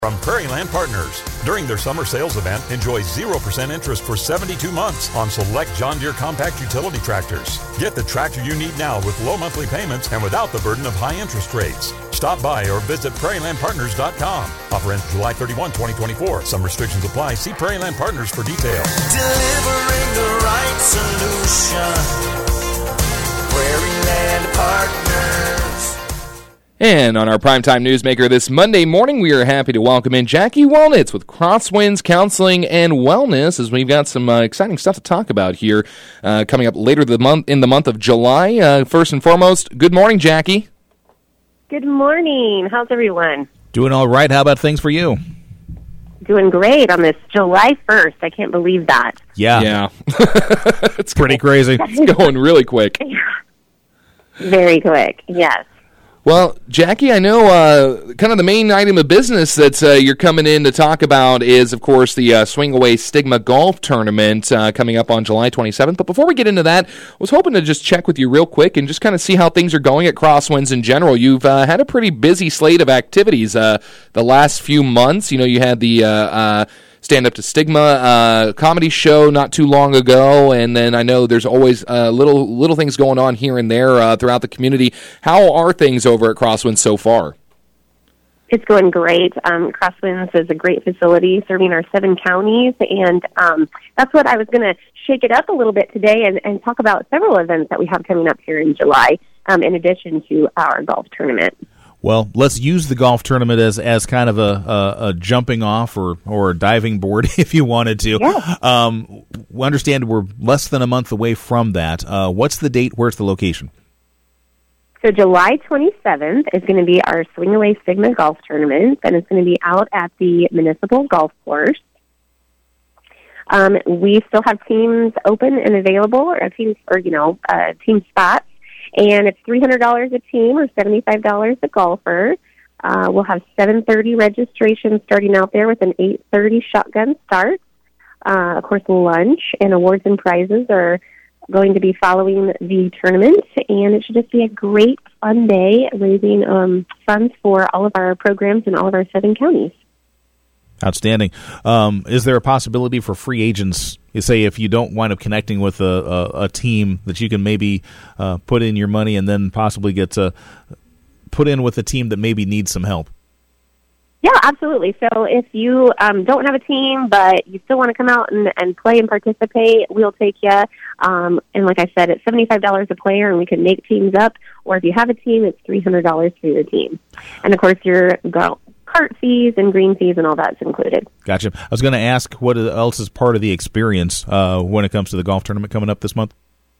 From Prairieland Partners. During their summer sales event, enjoy 0% interest for 72 months on select John Deere compact utility tractors. Get the tractor you need now with low monthly payments and without the burden of high interest rates. Stop by or visit prairielandpartners.com. Offer ends July 31, 2024. Some restrictions apply. See Prairieland Partners for details. Delivering the right solution. Prairieland Partners. And on our Primetime Newsmaker this Monday morning, we are happy to welcome in Jackie Wellnitz with Crosswinds Counseling and Wellness, as we've got some exciting stuff to talk about here coming up later in the month of July. First and foremost, good morning, Jackie. Good morning. How's everyone? Doing all right. How about things for you? Doing great on this July 1st. I can't believe that. Yeah. It's pretty crazy. It's going really quick. Very quick, yes. Well, Jackie, I know kind of the main item of business that you're coming in to talk about is, of course, the Swing Away Stigma Golf Tournament coming up on July 27th. But before we get into that, I was hoping to just check with you real quick and just kind of see how things are going at Crosswinds in general. You've had a pretty busy slate of activities the last few months. You know, you had the Stand Up to Stigma comedy show not too long ago, and then I know there's always little things going on here and there throughout the community. How are things over at Crosswinds so far? It's going great. Crosswinds is a great facility serving our 7 counties, and that's what I was going to shake it up a little bit today and talk about several events that we have coming up here in July, in addition to our golf tournament. Well, let's use the golf tournament as kind of a jumping off or a diving board, if you wanted to. Yeah. We understand we're less than a month away from that. What's the date? Where's the location? So July 27th is going to be our Swing Away Stigma Golf Tournament, and it's going to be out at the Municipal Golf Course. We still have teams open and available, team spots. And it's $300 a team or $75 a golfer. We'll have 7:30 registration starting out there with an 8:30 shotgun start. Of course, lunch and awards and prizes are going to be following the tournament. And it should just be a great, fun day raising funds for all of our programs in all of our 7 counties. Outstanding. Is there a possibility for free agents, say if you don't wind up connecting with a team, that you can maybe put in your money and then possibly get put in with a team that maybe needs some help? Yeah, absolutely. So if you don't have a team but you still want to come out and play and participate, we'll take you. And like I said, it's $75 a player, and we can make teams up. Or if you have a team, it's $300 for your team. And, of course, your cart fees and green fees and all that's included. Gotcha. I was going to ask what else is part of the experience when it comes to the golf tournament coming up this month?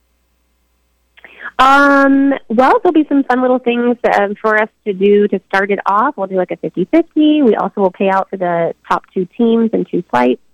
Well, there'll be some fun little things for us to do to start it off. We'll do like a 50-50. We also will pay out for the top 2 teams and 2 flights.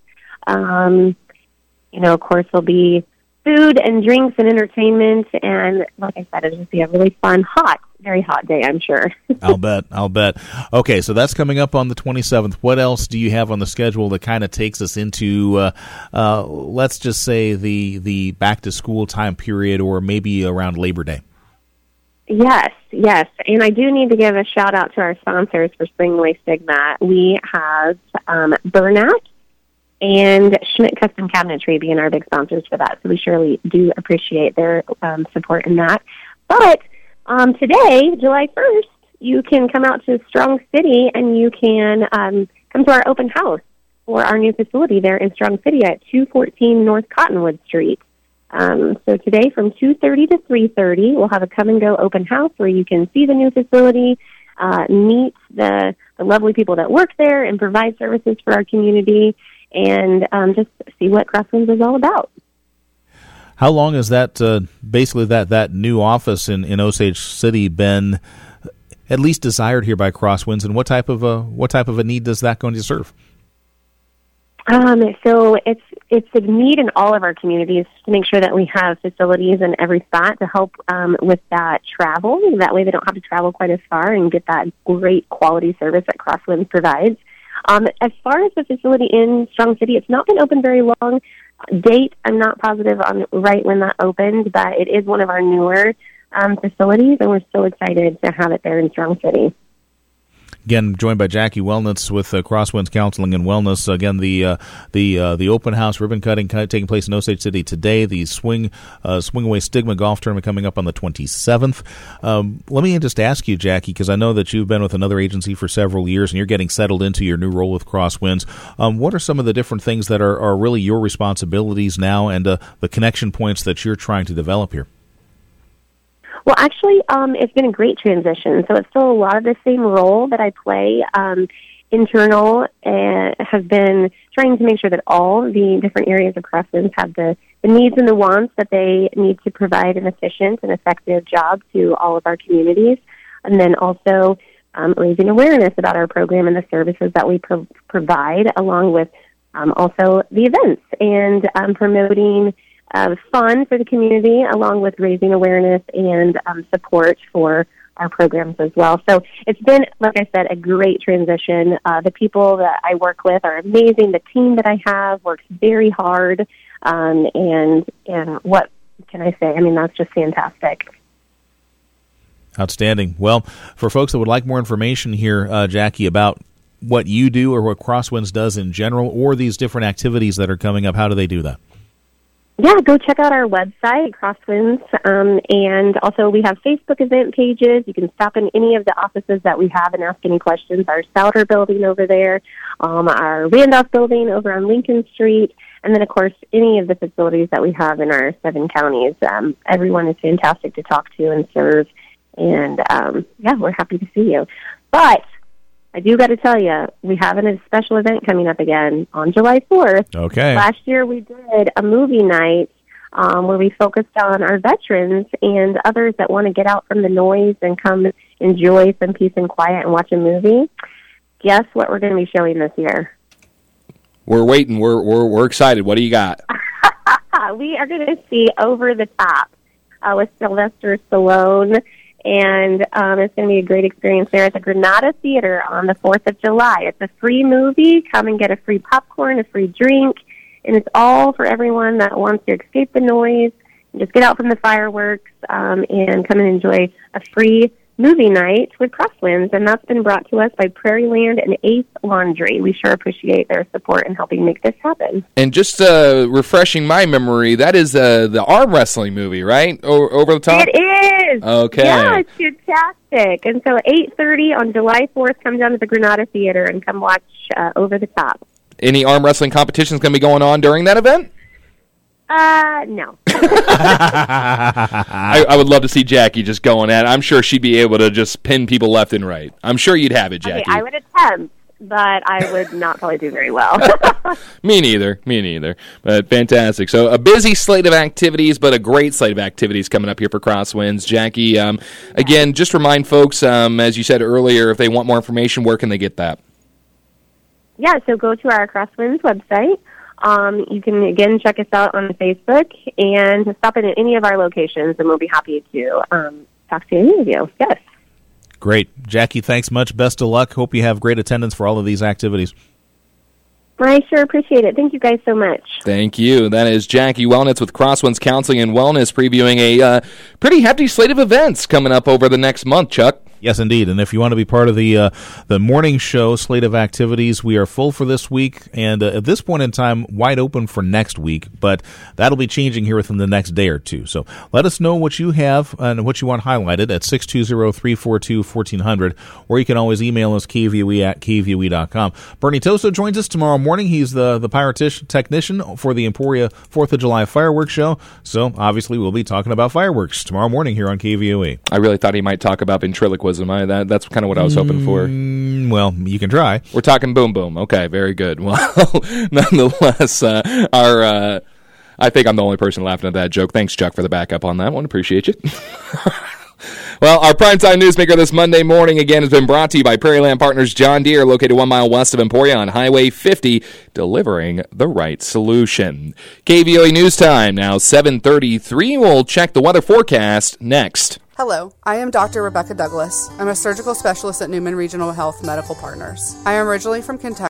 Of course, there'll be food and drinks and entertainment. And like I said, it'll just be a really fun, very hot day, I'm sure. I'll bet. Okay, so that's coming up on the 27th. What else do you have on the schedule that kind of takes us into, let's just say, the back-to-school time period, or maybe around Labor Day? Yes. And I do need to give a shout-out to our sponsors for Swing Away Stigma. We have Bernat and Schmidt Custom Cabinetry being our big sponsors for that, so we surely do appreciate their support in that. But today, July 1st, you can come out to Strong City and you can come to our open house for our new facility there in Strong City at 214 North Cottonwood Street. So today from 2:30 to 3:30, we'll have a come-and-go open house where you can see the new facility, meet the lovely people that work there and provide services for our community, and just see what Crosswinds is all about. How long has that basically that new office in Osage City been at least desired here by Crosswinds, and what type of a need does that going to serve? So it's a need in all of our communities to make sure that we have facilities in every spot to help with that travel. That way they don't have to travel quite as far and get that great quality service that Crosswinds provides. As far as the facility in Strong City, it's not been open very long. Date, I'm not positive on right when that opened, but it is one of our newer facilities, and we're so excited to have it there in Strong City. Again, joined by Jackie Wellnitz with Crosswinds Counseling and Wellness. Again, the open house ribbon cutting taking place in Osage City today. The Swing Away Stigma Golf Tournament coming up on the 27th. Let me just ask you, Jackie, because I know that you've been with another agency for several years and you're getting settled into your new role with Crosswinds. What are some of the different things that are really your responsibilities now, and the connection points that you're trying to develop here? Well, actually, it's been a great transition. So it's still a lot of the same role that I play. Internal have been trying to make sure that all the different areas of Crosswinds have the needs and the wants that they need to provide an efficient and effective job to all of our communities. And then also raising awareness about our program and the services that we provide, along with also the events and promoting fun for the community, along with raising awareness and support for our programs as well. So it's been, like I said, a great transition. The people that I work with are amazing. The team that I have works very hard. And what can I say? I mean, that's just fantastic. Outstanding. Well, for folks that would like more information here, Jackie, about what you do or what Crosswinds does in general, or these different activities that are coming up, how do they do that? Yeah, go check out our website, Crosswinds, and also we have Facebook event pages. You can stop in any of the offices that we have and ask any questions. Our Souter building over there, our Randolph building over on Lincoln Street, and then, of course, any of the facilities that we have in our 7 counties. Everyone is fantastic to talk to and serve, and, we're happy to see you. But I do got to tell you, we have a special event coming up again on July 4th. Okay. Last year we did a movie night where we focused on our veterans and others that want to get out from the noise and come enjoy some peace and quiet and watch a movie. Guess what we're going to be showing this year? We're waiting. We're excited. What do you got? We are going to see Over the Top with Sylvester Stallone. And it's going to be a great experience there at the Granada Theater on the 4th of July. It's a free movie. Come and get a free popcorn, a free drink, and it's all for everyone that wants to escape the noise and just get out from the fireworks and come and enjoy a free movie night with Crosswinds. And that's been brought to us by Prairieland and Ace Laundry. We sure appreciate their support in helping make this happen. And just refreshing my memory, that is the arm wrestling movie, right? Over the Top? It is. Okay. Yeah, it's fantastic. And so 8:30 on July 4th, come down to the Granada Theater and come watch Over the Top. Any arm wrestling competitions going to be going on during that event? No. I would love to see Jackie just going at it. I'm sure she'd be able to just pin people left and right. I'm sure you'd have it, Jackie. Okay, I would attempt, but I would not probably do very well. Me neither. But fantastic. So a busy slate of activities, but a great slate of activities coming up here for Crosswinds. Jackie, again, just remind folks, as you said earlier, if they want more information, where can they get that? Yeah, so go to our Crosswinds website. You can, again, check us out on Facebook and stop in at any of our locations, and we'll be happy to talk to any of you. Yes. Great. Jackie, thanks much. Best of luck. Hope you have great attendance for all of these activities. I sure appreciate it. Thank you guys so much. Thank you. That is Jackie Wellnitz with Crosswinds Counseling and Wellness, previewing a pretty hefty slate of events coming up over the next month, Chuck. Yes, indeed. And if you want to be part of the morning show slate of activities, we are full for this week, and at this point in time, wide open for next week. But that'll be changing here within the next day or two. So let us know what you have and what you want highlighted at 620-342-1400, or you can always email us kvoe@kvoe.com. Bernie Toso joins us tomorrow morning. He's the technician for the Emporia 4th of July fireworks show. So obviously, we'll be talking about fireworks tomorrow morning here on KVOE. I really thought he might talk about ventriloquism. That's kind of what I was hoping for. Well, you can try. We're talking boom boom. Okay, very good. Well, nonetheless, I think I'm the only person laughing at that joke. Thanks, Chuck, for the backup on that one. Appreciate you. Well, our Primetime Newsmaker this Monday morning, again, has been brought to you by Prairieland Partners John Deere, located 1 mile west of Emporia on Highway 50, delivering the right solution. KVOE News Time, now 7:33. We'll check the weather forecast next. Hello, I am Dr. Rebecca Douglas. I'm a surgical specialist at Newman Regional Health Medical Partners. I am originally from Kentucky.